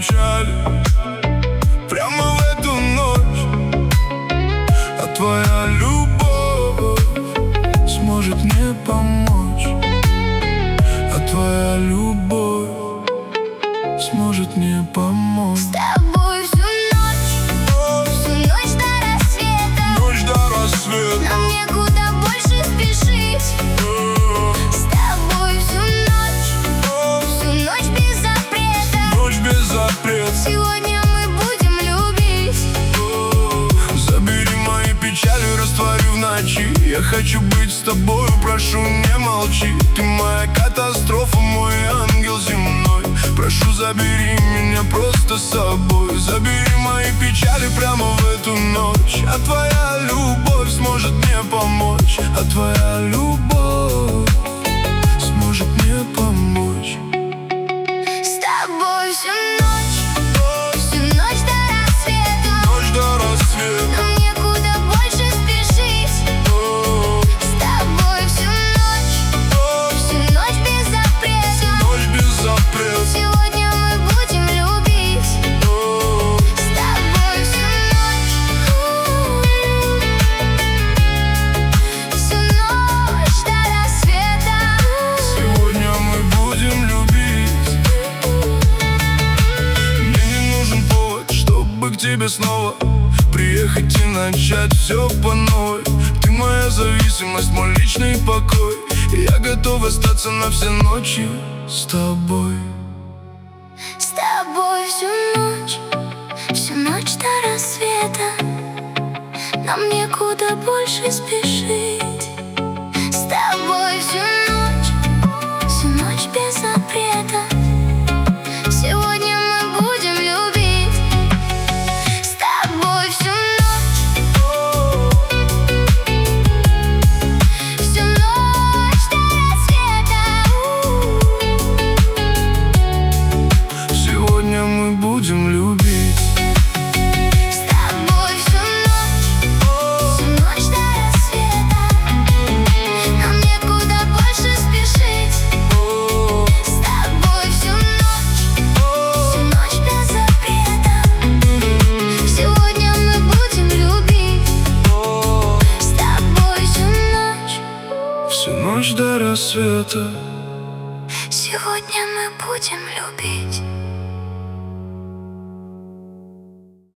печали прямо в эту ночь, а твоя любовь сможет мне помочь, а твоя любовь сможет мне помочь. С тобой всю ночь до рассвета. Ночь до рассвета. Нам некуда больше спешить. С тобой всю ночь без запрета. Ночь без запрета. Сегодня мы будем любить. Забери мои печали, раствори в ночи. Я хочу быть с тобою, прошу, не молчи. Ты моя катастрофа, мой ангел земной. Прошу, забери меня просто с собой. Забери мои печали прямо в эту ночь, а твоя любовь сможет мне помочь, а твоя любовь сможет мне помочь. С тобой всю ночь до рассвета. Ночь до рассвета. Нам некуда больше спешить. С тобой всю ночь без запрета. Ночь без запрета. Сегодня мы будем любить. С тобой всю ночь до рассвета. Сегодня мы будем любить. Мне не нужен повод, чтобы к тебе снова приехать и начать все по новой. Ты моя зависимость, мой личный покой, и я готов остаться на все ночи с тобой. С тобой всю ночь до рассвета. Нам некуда больше спешить. С тобой всю ночь без запрета. Сегодня мы будем любить. С тобой всю ночь до рассвета. Сегодня мы будем любить. С тобой всю ночь до рассвета. Нам некуда больше спешить. С тобой всю ночь без запрета. Сегодня мы будем любить. С тобой Всю ночь до рассвета. сегодня мы будем любить.